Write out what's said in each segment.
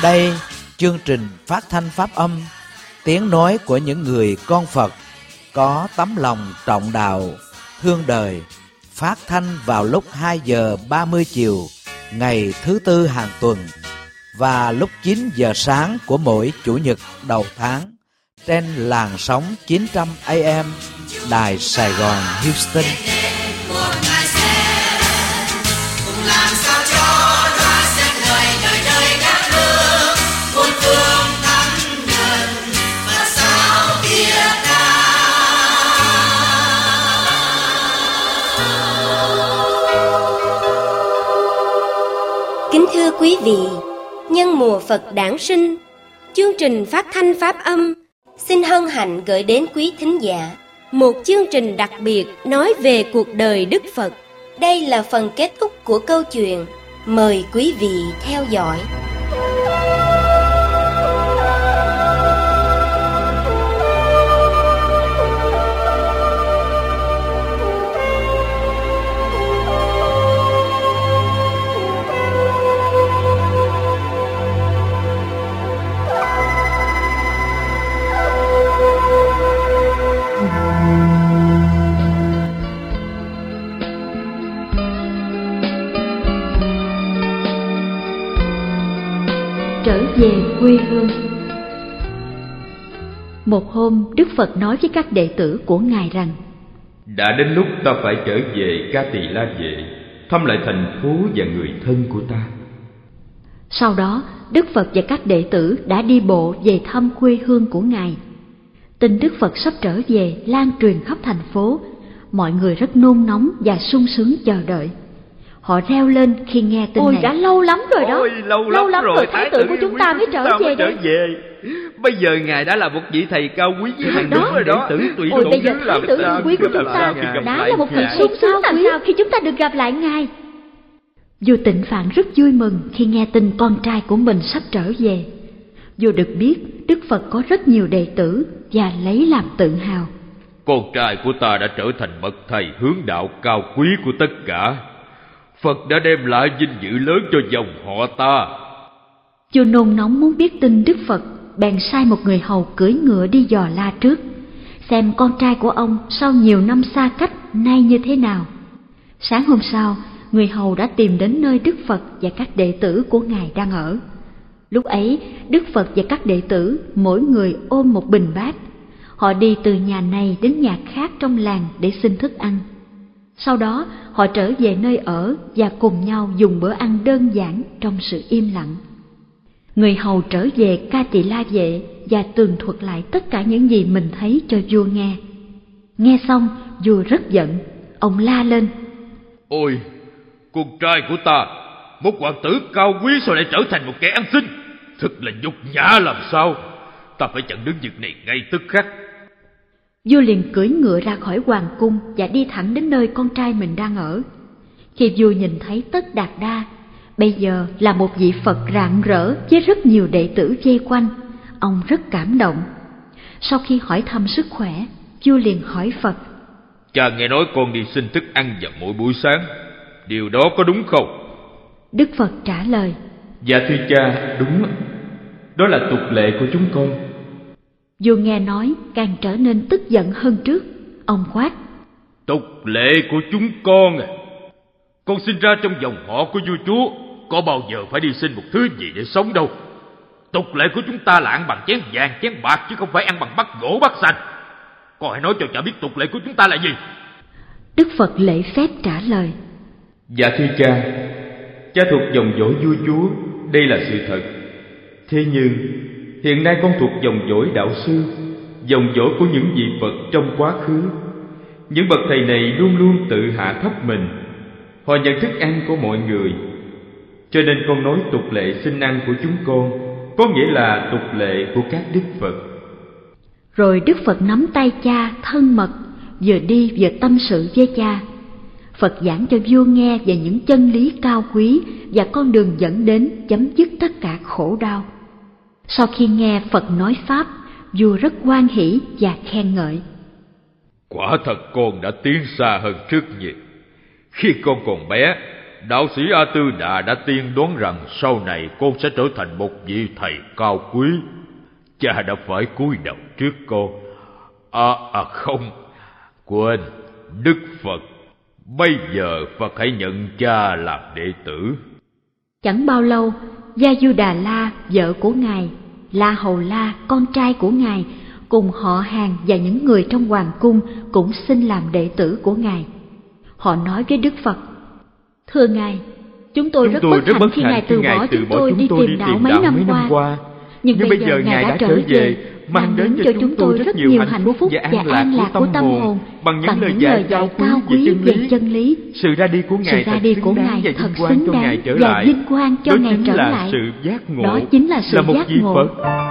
Đây, chương trình phát thanh pháp âm, tiếng nói của những người con Phật có tấm lòng trọng đạo, thương đời, phát thanh vào lúc 2 giờ 30 chiều ngày thứ Tư hàng tuần và lúc 9 giờ sáng của mỗi Chủ nhật đầu tháng trên làn sóng 900 AM Đài Sài Gòn Houston. Kính thưa quý vị, nhân mùa Phật đản sinh, chương trình phát thanh pháp âm xin hân hạnh gửi đến quý thính giả một chương trình đặc biệt nói về cuộc đời Đức Phật. Đây là phần kết thúc của câu chuyện. Mời quý vị theo dõi. Trở về quê hương. Một hôm, Đức Phật nói với các đệ tử của Ngài rằng: đã đến lúc ta phải trở về Ca Tỳ La Vệ, thăm lại thành phố và người thân của ta. Sau đó, Đức Phật và các đệ tử đã đi bộ về thăm quê hương của Ngài. Tin Đức Phật sắp trở về lan truyền khắp thành phố. Mọi người rất nôn nóng và sung sướng chờ đợi. Họ reo lên khi nghe tin này. Ôi, đã lâu lắm rồi đó. Ôi, lâu lắm rồi, Thái tử của chúng ta mới trở về đây. Bây giờ Ngài đã là một vị thầy cao quý với hàng đó rồi đó. Ôi, bây giờ Thái tử quý của chúng ta đã là một vị sung sướng làm sao khi chúng ta được gặp lại Ngài. Vua Tịnh Phạn rất vui mừng khi nghe tin con trai của mình sắp trở về. Vua được biết Đức Phật có rất nhiều đệ tử và lấy làm tự hào. Con trai của ta đã trở thành bậc thầy hướng đạo cao quý của tất cả. Phật đã đem lại vinh dự lớn cho dòng họ ta. Vua nôn nóng muốn biết tin Đức Phật, bèn sai một người hầu cưỡi ngựa đi dò la trước, xem con trai của ông sau nhiều năm xa cách nay như thế nào. Sáng hôm sau, người hầu đã tìm đến nơi Đức Phật và các đệ tử của Ngài đang ở. Lúc ấy, Đức Phật và các đệ tử mỗi người ôm một bình bát. Họ đi từ nhà này đến nhà khác trong làng để xin thức ăn. Sau đó, họ trở về nơi ở và cùng nhau dùng bữa ăn đơn giản trong sự im lặng. Người hầu trở về Ca Tỳ La Vệ và tường thuật lại tất cả những gì mình thấy cho vua nghe. Nghe xong, vua rất giận. Ông la lên: ôi, con trai của ta, một hoàng tử cao quý sao lại trở thành một kẻ ăn xin? Thật là nhục nhã làm sao. Ta phải chặn đứng việc này ngay tức khắc. Vua liền cưỡi ngựa ra khỏi hoàng cung và đi thẳng đến nơi con trai mình đang ở. Khi vua nhìn thấy Tất Đạt Đa, bây giờ là một vị Phật rạng rỡ với rất nhiều đệ tử vây quanh, ông rất cảm động. Sau khi hỏi thăm sức khỏe, vua liền hỏi Phật: cha nghe nói con đi xin thức ăn vào mỗi buổi sáng, điều đó có đúng không? Đức Phật trả lời: dạ thưa cha, đúng, đó là tục lệ của chúng con. Vua nghe nói càng trở nên tức giận hơn trước. Ông quát: tục lệ của chúng con à? Con sinh ra trong dòng họ của vua chúa, có bao giờ phải đi xin một thứ gì để sống đâu. Tục lệ của chúng ta là ăn bằng chén vàng chén bạc, chứ không phải ăn bằng bát gỗ bát xanh. Con hãy nói cho cha biết tục lệ của chúng ta là gì. Đức Phật lễ phép trả lời: dạ thưa cha, cha thuộc dòng dõi vua chúa, đây là sự thật. Thế nhưng hiện nay con thuộc dòng dõi đạo sư, dòng dõi của những vị Phật trong quá khứ. Những bậc thầy này luôn luôn tự hạ thấp mình. Họ nhận thức ăn của mọi người. Cho nên con nói tục lệ xin ăn của chúng con có nghĩa là tục lệ của các đức Phật. Rồi Đức Phật nắm tay cha thân mật, vừa đi vừa tâm sự với cha. Phật giảng cho vua nghe về những chân lý cao quý và con đường dẫn đến chấm dứt tất cả khổ đau. Sau khi nghe Phật nói pháp, vua rất hoan hỷ và khen ngợi: quả thật con đã tiến xa hơn trước nhiều. Khi con còn bé, đạo sĩ A Tư Đà đã tiên đoán rằng sau này con sẽ trở thành một vị thầy cao quý. Cha đã phải cúi đầu trước con. Không, quên, Đức Phật. Bây giờ Phật hãy nhận cha làm đệ tử. Chẳng bao lâu, Gia Du Đà La, vợ của Ngài, La Hầu La, con trai của Ngài, cùng họ hàng và những người trong hoàng cung cũng xin làm đệ tử của Ngài. Họ nói với Đức Phật: Thưa Ngài, chúng tôi rất bất hạnh khi Ngài từ bỏ chúng tôi đi tìm đạo mấy năm qua. Nhưng bây giờ Ngài đã trở về, mang đến cho chúng tôi rất nhiều hạnh phúc và an lạc của tâm hồn bằng những lời dạy cao quý về chân lý. Sự ra đi của Ngài thật xứng đáng và vinh quang cho Ngài trở lại. Đó chính là sự giác ngộ.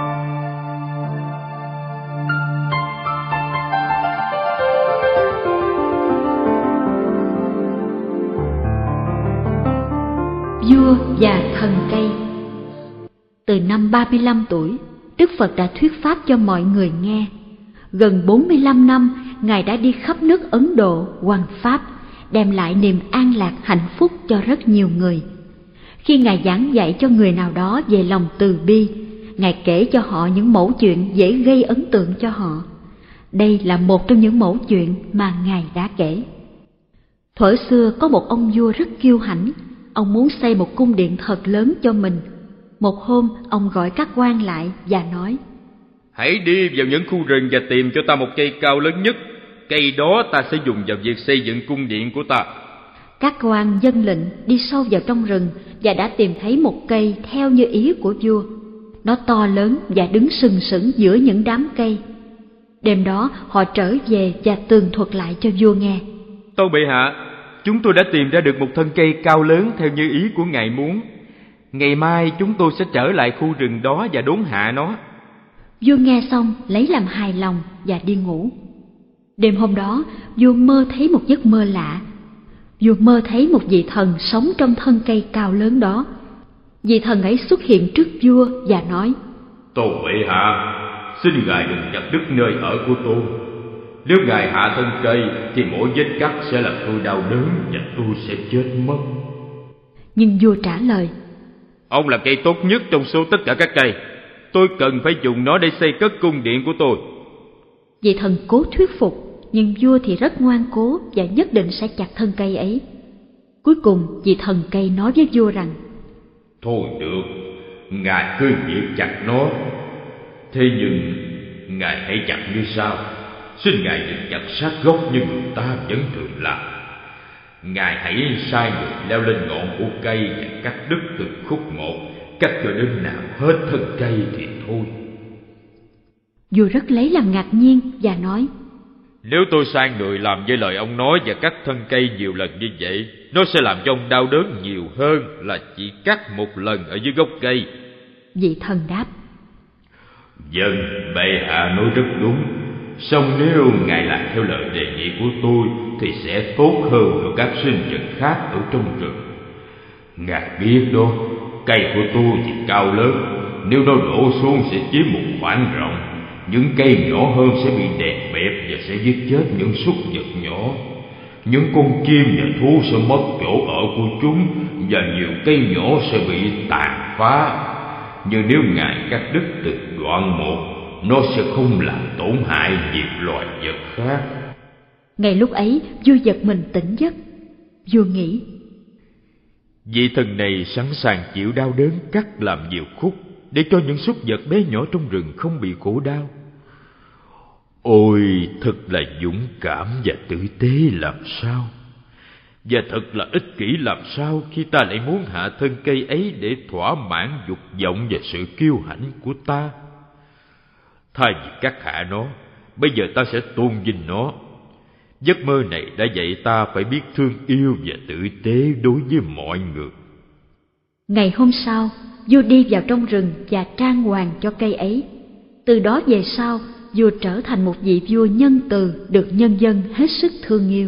Vua và thần cây. Từ năm 35 tuổi, Đức Phật đã thuyết pháp cho mọi người nghe. Gần 45 năm, Ngài đã đi khắp nước Ấn Độ hoằng pháp, đem lại niềm an lạc hạnh phúc cho rất nhiều người. Khi Ngài giảng dạy cho người nào đó về lòng từ bi, Ngài kể cho họ những mẩu chuyện dễ gây ấn tượng cho họ. Đây là một trong những mẩu chuyện mà Ngài đã kể. Thuở xưa có một ông vua rất kiêu hãnh. Ông muốn xây một cung điện thật lớn cho mình. Một hôm, ông gọi các quan lại và nói: Hãy đi vào những khu rừng và tìm cho ta một cây cao lớn nhất. Cây đó ta sẽ dùng vào việc xây dựng cung điện của ta. Các quan vâng lệnh đi sâu vào trong rừng và đã tìm thấy một cây theo như ý của vua. Nó to lớn và đứng sừng sững giữa những đám cây. Đêm đó họ trở về và tường thuật lại cho vua nghe. Tâu bệ hạ, chúng tôi đã tìm ra được một thân cây cao lớn theo như ý của ngài muốn. Ngày mai chúng tôi sẽ trở lại khu rừng đó và đốn hạ nó. Vua nghe xong lấy làm hài lòng và đi ngủ. Đêm hôm đó, vua mơ thấy một giấc mơ lạ. Vua mơ thấy một vị thần sống trong thân cây cao lớn đó. Vị thần ấy xuất hiện trước vua và nói: Tâu bệ hạ, xin ngài đừng chặt đứt nơi ở của tôi. Nếu ngài hạ thân cây thì mỗi vết cắt sẽ làm tôi đau đớn và tôi sẽ chết mất. Nhưng vua trả lời: Ông là cây tốt nhất trong số tất cả các cây. Tôi cần phải dùng nó để xây cất cung điện của tôi. Vị thần cố thuyết phục, nhưng vua thì rất ngoan cố và nhất định sẽ chặt thân cây ấy. Cuối cùng vị thần cây nói với vua rằng: Thôi được, ngài cứ việc chặt nó. Thế nhưng ngài hãy chặt như sau: xin ngài đừng chặt sát gốc như người ta vẫn thường làm. Ngài hãy sai người leo lên ngọn của cây và cắt đứt từng khúc một, cắt cho đến nào hết thân cây thì thôi. Vua rất lấy làm ngạc nhiên và nói: Nếu tôi sai người làm với lời ông nói và cắt thân cây nhiều lần như vậy, nó sẽ làm cho ông đau đớn nhiều hơn là chỉ cắt một lần ở dưới gốc cây. Vị thần đáp: Vâng, bệ hạ nói rất đúng. Song nếu ngài làm theo lời đề nghị của tôi thì sẽ tốt hơn cho các sinh vật khác ở trong rừng. Ngài biết đó, cây của tôi thì cao lớn, nếu nó đổ xuống sẽ chiếm một khoảng rộng. Những cây nhỏ hơn sẽ bị đè bẹp và sẽ giết chết những súc vật nhỏ. Những con chim và thú sẽ mất chỗ ở của chúng, và nhiều cây nhỏ sẽ bị tàn phá. Nhưng nếu ngài cắt đứt từng đoạn một, nó sẽ không làm tổn hại nhiều loài vật khác. Ngay lúc ấy, vua giật mình tỉnh giấc. Vua nghĩ: Vị thần này sẵn sàng chịu đau đớn cắt làm nhiều khúc để cho những súc vật bé nhỏ trong rừng không bị khổ đau. Ôi, thật là dũng cảm và tử tế làm sao. Và thật là ích kỷ làm sao khi ta lại muốn hạ thân cây ấy để thỏa mãn dục vọng và sự kiêu hãnh của ta. Thay vì cắt hạ nó, bây giờ ta sẽ tôn vinh nó. Giấc mơ này đã dạy ta phải biết thương yêu và tử tế đối với mọi người. Ngày hôm sau, vua đi vào trong rừng và trang hoàng cho cây ấy. Từ đó về sau, vua trở thành một vị vua nhân từ, được nhân dân hết sức thương yêu.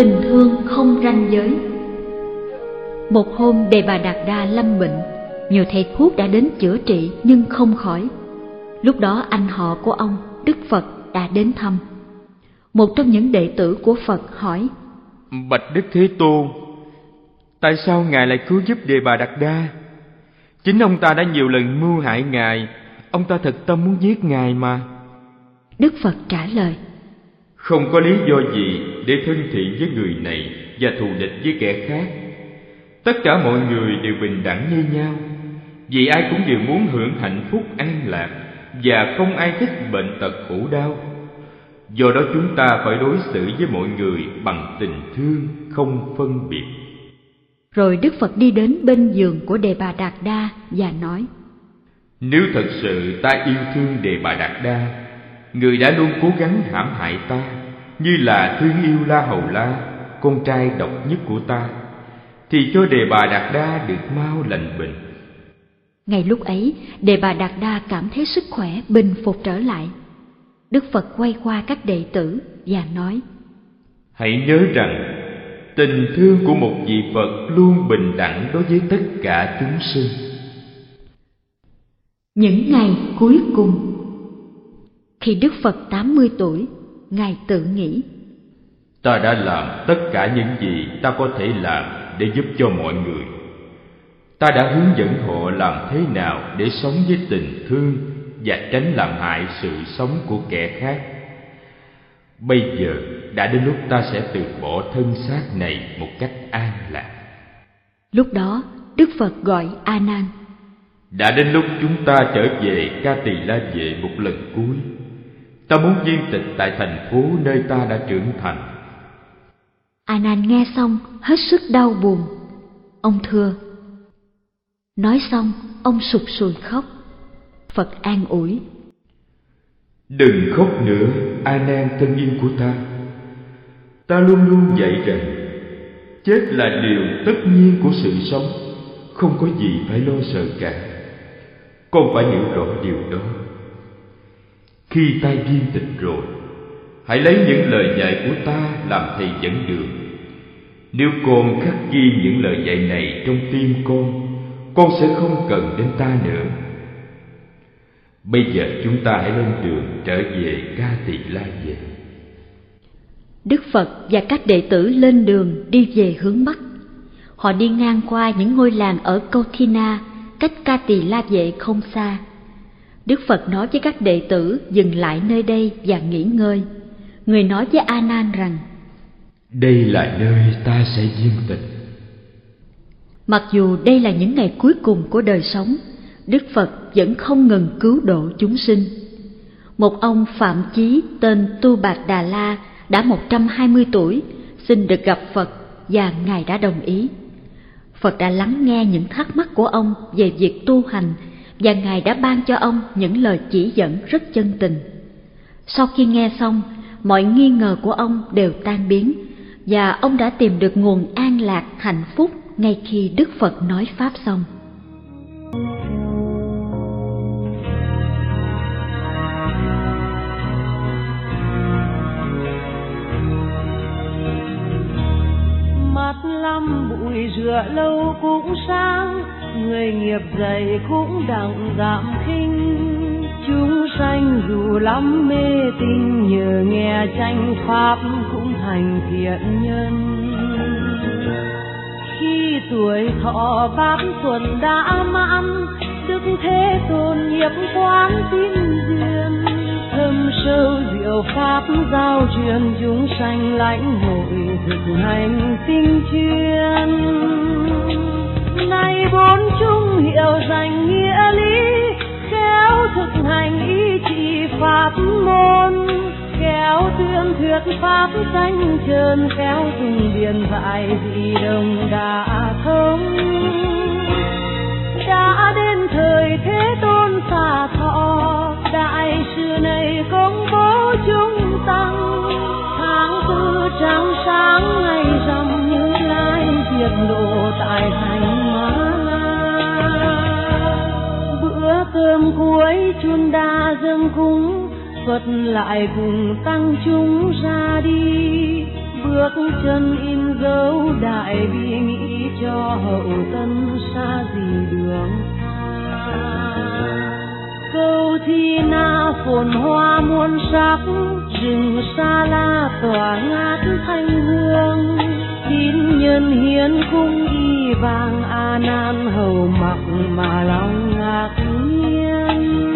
tình thương không ranh giới. Một hôm Đề Bà Đạt Đa lâm bệnh, nhiều thầy thuốc đã đến chữa trị nhưng không khỏi. Lúc đó anh họ của ông, Đức Phật, đã đến thăm. Một trong những đệ tử của Phật hỏi: Bạch Đức Thế Tôn, tại sao Ngài lại cứu giúp Đề Bà Đạt Đa? Chính ông ta đã nhiều lần mưu hại Ngài, ông ta thật tâm muốn giết Ngài mà. Đức Phật trả lời: Không có lý do gì để thân thiện với người này và thù địch với kẻ khác. Tất cả mọi người đều bình đẳng như nhau, vì ai cũng đều muốn hưởng hạnh phúc an lạc, và không ai thích bệnh tật khổ đau. Do đó chúng ta phải đối xử với mọi người bằng tình thương, không phân biệt. Rồi Đức Phật đi đến bên giường của Đề Bà Đạt Đa và nói: Nếu thật sự ta yêu thương Đề Bà Đạt Đa, người đã luôn cố gắng hãm hại ta, như là thương yêu La Hầu La, con trai độc nhất của ta, thì cho Đề Bà Đạt Đa được mau lành bệnh. Ngay lúc ấy, Đề Bà Đạt Đa cảm thấy sức khỏe bình phục trở lại. Đức Phật quay qua các đệ tử và nói: Hãy nhớ rằng tình thương của một vị Phật luôn bình đẳng đối với tất cả chúng sinh. Những ngày cuối cùng. Khi Đức Phật 80 tuổi, Ngài tự nghĩ: Ta đã làm tất cả những gì ta có thể làm để giúp cho mọi người. Ta đã hướng dẫn họ làm thế nào để sống với tình thương và tránh làm hại sự sống của kẻ khác. Bây giờ đã đến lúc ta sẽ từ bỏ thân xác này một cách an lạc. Lúc đó, Đức Phật gọi A Nan. Đã đến lúc chúng ta trở về Ca Tỳ La Vệ một lần cuối. Ta muốn viên tịch tại thành phố nơi ta đã trưởng thành. A Nan nghe xong hết sức đau buồn. Ông thưa. Nói xong, ông sụt sùi khóc. Phật an ủi: Đừng khóc nữa, A Nan thân yêu của ta. Ta luôn luôn dạy rằng chết là điều tất nhiên của sự sống, không có gì phải lo sợ cả. Con phải hiểu rõ điều đó. Khi ta viên tịch rồi, hãy lấy những lời dạy của ta làm thầy dẫn đường. Nếu con khắc ghi những lời dạy này trong tim con sẽ không cần đến ta nữa. Bây giờ chúng ta hãy lên đường trở về Ca Tỳ La Vệ. Đức Phật và các đệ tử lên đường đi về hướng Bắc. Họ đi ngang qua những ngôi làng ở Kauthina, cách Ca Tỳ La Vệ không xa. Đức Phật nói với các đệ tử dừng lại nơi đây và nghỉ ngơi. Người nói với A Nan rằng: Đây là nơi ta sẽ viên tịch. Mặc dù đây là những ngày cuối cùng của đời sống, Đức Phật vẫn không ngừng cứu độ chúng sinh. Một ông Phạm Chí tên Tu Bạt Đà La đã 120 tuổi, xin được gặp Phật và Ngài đã đồng ý. Phật đã lắng nghe những thắc mắc của ông về việc tu hành và Ngài đã ban cho ông những lời chỉ dẫn rất chân tình. Sau khi nghe xong, mọi nghi ngờ của ông đều tan biến và ông đã tìm được nguồn an lạc hạnh phúc ngay khi Đức Phật nói Pháp xong. Mắt lăm bụi rửa lâu cũng sáng, người nghiệp dày cũng đặng giảm khinh. Chúng sanh dù lắm mê tín, nhờ nghe tranh pháp cũng thành thiện nhân. Khi tuổi thọ bát tuần đã mãn, Đức Thế Tôn nghiệp quán tín duyên. Thâm sâu diệu pháp giao truyền, chúng sanh lãnh hội thực hành tinh chuyên. Nay bốn chung hiểu danh nghĩa lý, khéo thực hành ý chỉ pháp môn. Khéo tuyên thuyết pháp danh trơn, khéo dùng điển dạy dị đồng đã thông. Đã đến thời Thế Tôn xả thọ, đại sự này công bố chúng tăng. Tháng tư trăng sáng ngày rằm, Như Lai diệt độ tại thành Ma La. Bữa cơm cuối chun đa dâng cúng, Phật lại cùng tăng chúng ra đi. bước chân in dấu đại bi nghĩ cho hậu tân xa gì đường xa. Câu thi na phồn hoa muôn sắc, rừng xa la tỏa ngát thanh hương. Tín nhân hiến cung y vàng A Nan hầu mặc mà lòng ngạc nhiên.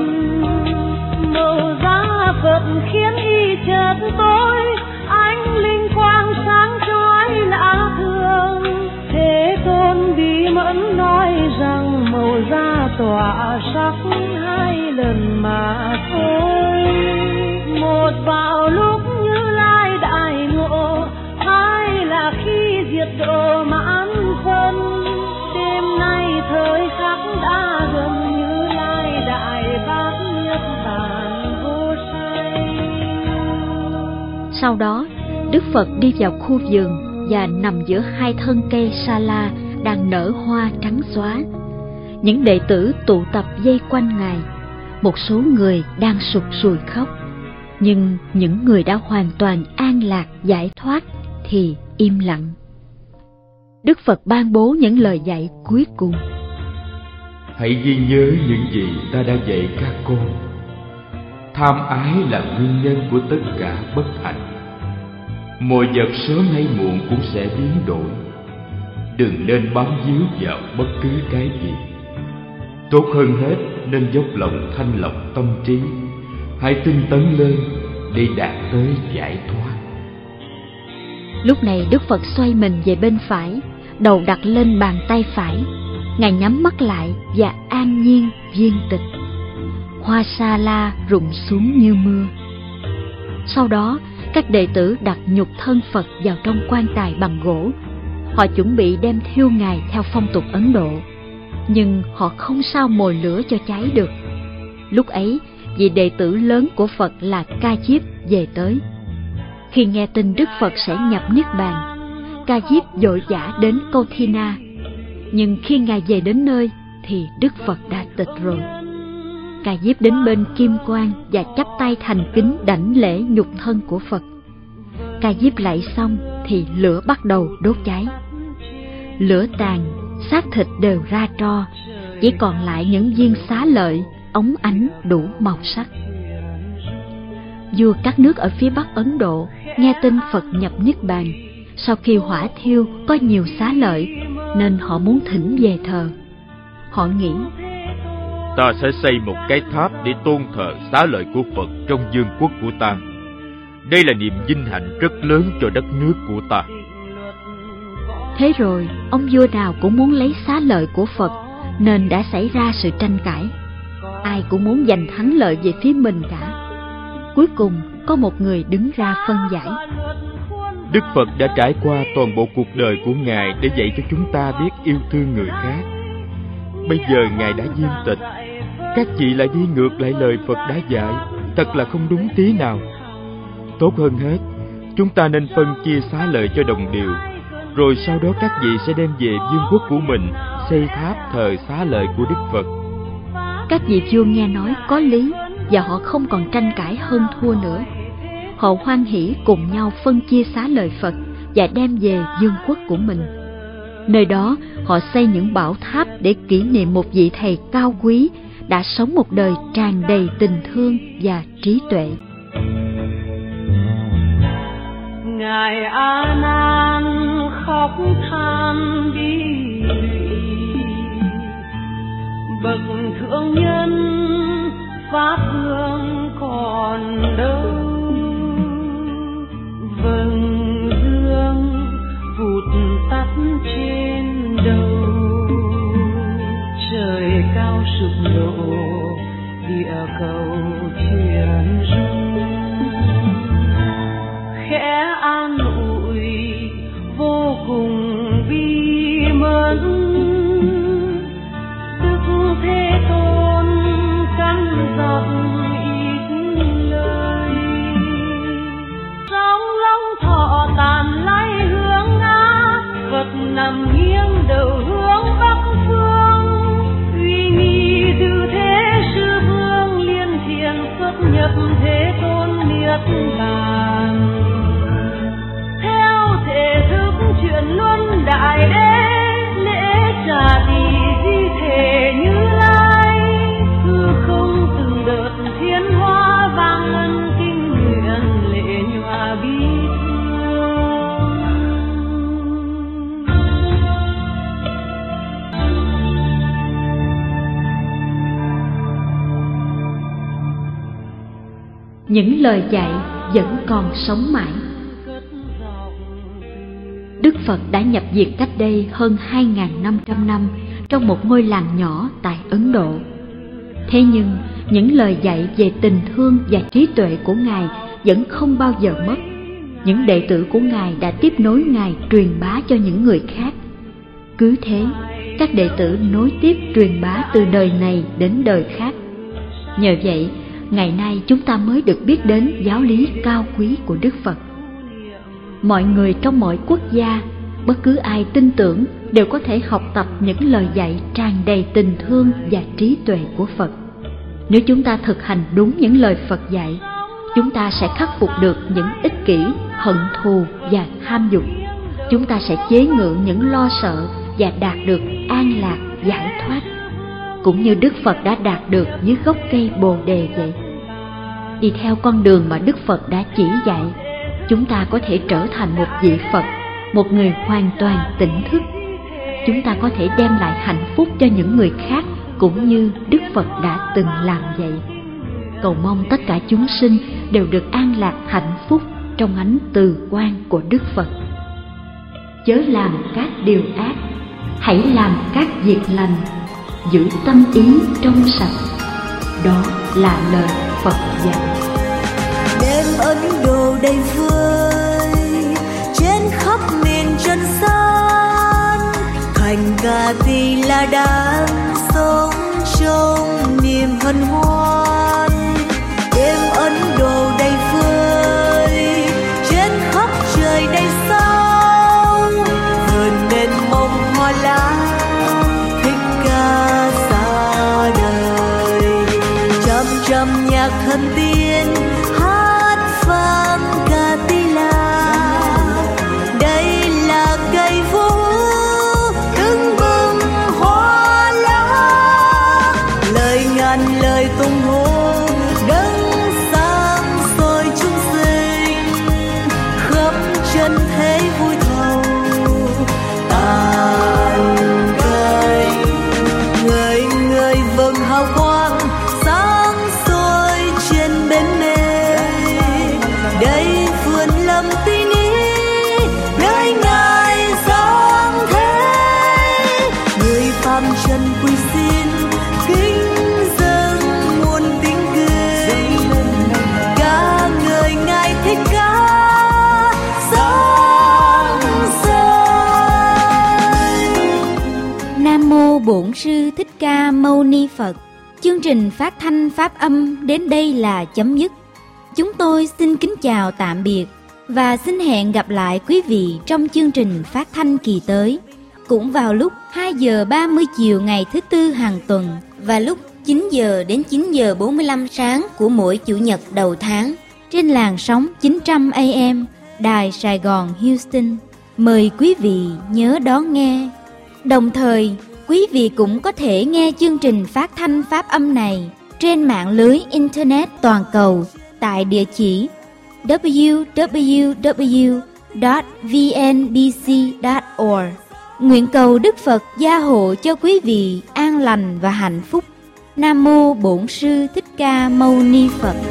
Màu da Phật khiến y chợt tối, ánh linh quang sáng chói lạ thường. Thế Tôn bí mẫn nói rằng màu da tỏa sắc hai lần mà thôi. Một vào lúc Như Lai đại ngộ, hai là khi diệt độ mãn phân. Đêm nay thời khắc đã gần, Như Lai đại bác niết bàn vô say. Sau đó, Đức Phật đi vào khu vườn và nằm giữa hai thân cây sa la đang nở hoa trắng xóa. Những đệ tử tụ tập vây quanh Ngài. Một số người đang sụt sùi khóc, nhưng những người đã hoàn toàn an lạc giải thoát thì im lặng. Đức Phật ban bố những lời dạy cuối cùng. Hãy ghi nhớ những gì ta đã dạy các con. Tham ái là nguyên nhân của tất cả bất hạnh. Mọi vật sớm hay muộn cũng sẽ biến đổi. Đừng nên bám víu vào bất cứ cái gì. Tốt hơn hết nên dốc lòng thanh lọc tâm trí. Hãy tinh tấn lên để đạt tới giải thoát. Lúc này Đức Phật xoay mình về bên phải, đầu đặt lên bàn tay phải. Ngài nhắm mắt lại và an nhiên viên tịch. Hoa sa la rụng xuống như mưa. Sau đó, các đệ tử đặt nhục thân Phật vào trong quan tài bằng gỗ. Họ chuẩn bị đem thiêu Ngài theo phong tục Ấn Độ, nhưng họ không sao mồi lửa cho cháy được. Lúc ấy, vị đệ tử lớn của Phật là Ca Diếp về tới. Khi nghe tin Đức Phật sẽ nhập Niết Bàn, Ca Diếp vội vã đến Câu Thi Na. Nhưng khi Ngài về đến nơi thì Đức Phật đã tịch rồi. Ca Diếp đến bên kim quan và chắp tay thành kính đảnh lễ nhục thân của Phật. Ca Diếp lạy xong thì lửa bắt đầu đốt cháy. Lửa tàn, xác thịt đều ra tro, chỉ còn lại những viên xá lợi óng ánh đủ màu sắc. Vua các nước ở phía Bắc Ấn Độ nghe tin Phật nhập Niết Bàn. Sau khi hỏa thiêu có nhiều xá lợi nên họ muốn thỉnh về thờ. Họ nghĩ, ta sẽ xây một cái tháp để tôn thờ xá lợi của Phật trong vương quốc của ta. Đây là niềm vinh hạnh rất lớn cho đất nước của ta. Thế rồi, ông vua nào cũng muốn lấy xá lợi của Phật, nên đã xảy ra sự tranh cãi. Ai cũng muốn giành thắng lợi về phía mình cả. Cuối cùng, có một người đứng ra phân giải. Đức Phật đã trải qua toàn bộ cuộc đời của Ngài để dạy cho chúng ta biết yêu thương người khác. Bây giờ Ngài đã viên tịch, các vị lại đi ngược lại lời Phật đã dạy, thật là không đúng tí nào. Tốt hơn hết, chúng ta nên phân chia xá lợi cho đồng đều, rồi sau đó các vị sẽ đem về vương quốc của mình, xây tháp thờ xá lợi của Đức Phật. Các vị vua nghe nói có lý, và họ không còn tranh cãi hơn thua nữa. Họ hoan hỉ cùng nhau phân chia xá lợi Phật và đem về vương quốc của mình. Nơi đó họ xây những bảo tháp để kỷ niệm một vị thầy cao quý đã sống một đời tràn đầy tình thương và trí tuệ. Ngài A Nan khóc than bi lụy, bậc thượng nhân pháp vương còn đâu. Vầng dương vụt tắt trên đầu, trời cao sụp đổ, địa cầu chuyển rung. Khẽ an ủi vô cùng bi mẫn, Đức Thế Tôn căn dặn ít lời. Trong lòng thọ tàn lay hướng Á, Phật nằm nghiêng đầu hướng Bắc phương. Uy nghi Từ Thế Sư Vương liên thiện xuất nhập Thế Tôn Niết Bàn. Theo những lời dạy vẫn còn sống mãi. Đức Phật đã nhập diệt cách đây hơn 2.500 năm trong một ngôi làng nhỏ tại Ấn Độ. Thế nhưng, những lời dạy về tình thương và trí tuệ của Ngài vẫn không bao giờ mất. Những đệ tử của Ngài đã tiếp nối Ngài truyền bá cho những người khác. Cứ thế, các đệ tử nối tiếp truyền bá từ đời này đến đời khác. Nhờ vậy, ngày nay chúng ta mới được biết đến giáo lý cao quý của Đức Phật. Mọi người trong mọi quốc gia, bất cứ ai tin tưởng đều có thể học tập những lời dạy tràn đầy tình thương và trí tuệ của Phật. Nếu chúng ta thực hành đúng những lời Phật dạy, chúng ta sẽ khắc phục được những ích kỷ, hận thù và tham dục. Chúng ta sẽ chế ngự những lo sợ và đạt được an lạc, giải thoát, cũng như Đức Phật đã đạt được dưới gốc cây Bồ Đề vậy. Đi theo con đường mà Đức Phật đã chỉ dạy, chúng ta có thể trở thành một vị Phật, một người hoàn toàn tỉnh thức. Chúng ta có thể đem lại hạnh phúc cho những người khác cũng như Đức Phật đã từng làm vậy. Cầu mong tất cả chúng sinh đều được an lạc hạnh phúc trong ánh từ quang của Đức Phật. Chớ làm các điều ác, hãy làm các việc lành, giữ tâm ý trong sạch. Đó là lời Phật dạy. Đêm Ấn Độ đầy vơi, trên khắp miền trần gian, thành Ca Tỳ La Đán sống trong niềm hân hoan. Đêm Ấn Độ đầy vơi, trên khắp trời đầy sao, vườn nên mông hoa lá thích ca ra đời. Trăm trăm nhạc thần tiên hát vang Ca Tỳ La, đây là cây vũ tưng bừng hoa lá. Lời ngàn lời tung hô đấng sáng soi chúng sinh, khắp chân thế vui thầu tàn cành. Người người vầng hào quang sáng soi trên bến mê, đây vườn lâm tín ý nơi Ngài giáng thế. Người phàm trần quy xin kính dâng muôn tiếng cười, ca ngợi Ngài Thích Ca sáng soi. Nam mô Bổn Sư Thích Ca Mâu Ni Phật. Chương trình phát thanh pháp âm đến đây là chấm dứt. Chúng tôi xin kính chào tạm biệt và xin hẹn gặp lại quý vị trong chương trình phát thanh kỳ tới, cũng vào lúc 2 giờ 30 chiều ngày thứ Tư hàng tuần và lúc 9 giờ đến 9 giờ 45 sáng của mỗi Chủ nhật đầu tháng trên làn sóng 900 AM Đài Sài Gòn Houston. Mời quý vị nhớ đón nghe. Đồng thời, quý vị cũng có thể nghe chương trình phát thanh pháp âm này trên mạng lưới Internet toàn cầu tại địa chỉ www.vnbc.org. Nguyện cầu Đức Phật gia hộ cho quý vị an lành và hạnh phúc. Nam mô Bổn Sư Thích Ca Mâu Ni Phật.